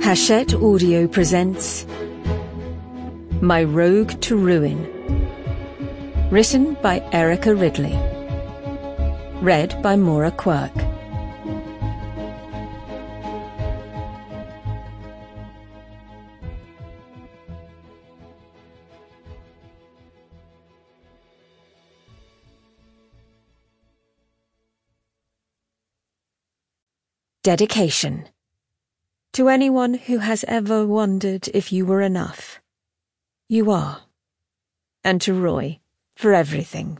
Hachette Audio presents My Rogue to Ruin. Written by Erica Ridley. Read by Maura Quirk. Dedication. To anyone who has ever wondered if you were enough, you are. And to Roy, for everything.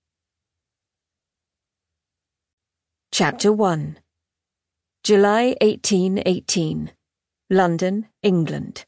Chapter 1. July 1818. London, England.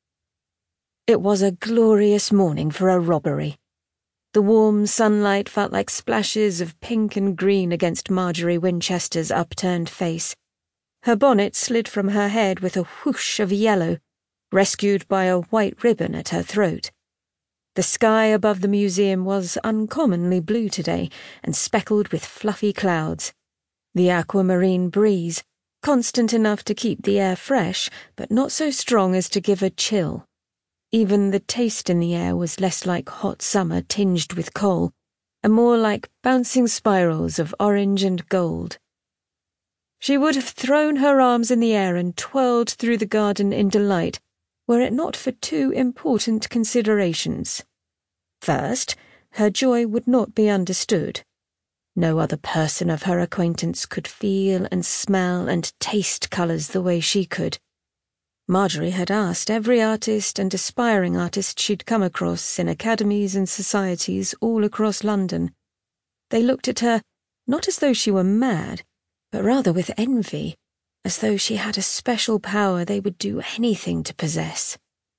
It was a glorious morning for a robbery. The warm sunlight felt like splashes of pink and green against Marjorie Winchester's upturned face. Her bonnet slid from her head with a whoosh of yellow, rescued by a white ribbon at her throat. The sky above the museum was uncommonly blue today and speckled with fluffy clouds. The aquamarine breeze, constant enough to keep the air fresh, but not so strong as to give a chill. Even the taste in the air was less like hot summer tinged with coal, and more like bouncing spirals of orange and gold. She would have thrown her arms in the air and twirled through the garden in delight, were it not for two important considerations. First, her joy would not be understood. No other person of her acquaintance could feel and smell and taste colours the way she could. Marjorie had asked every artist and aspiring artist she'd come across in academies and societies all across London. They looked at her, not as though she were mad, but rather with envy, as though she had a special power they would do anything to possess.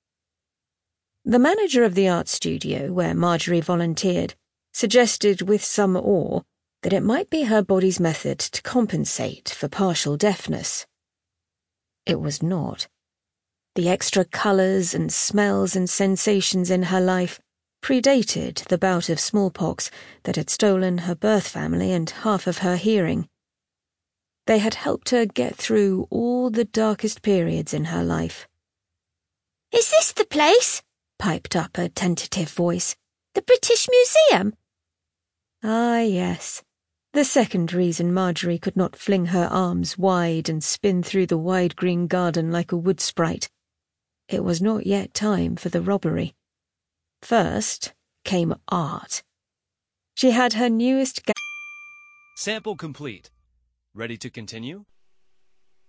The manager of the art studio, where Marjorie volunteered, suggested with some awe that it might be her body's method to compensate for partial deafness. It was not. The extra colours and smells and sensations in her life predated the bout of smallpox that had stolen her birth family and half of her hearing. They had helped her get through all the darkest periods in her life. "Is this the place?" piped up a tentative voice. "The British Museum?" Ah, yes. The second reason Marjorie could not fling her arms wide and spin through the wide green garden like a wood sprite. It was not yet time for the robbery. First came art. She had her newest Sample complete. Ready to continue?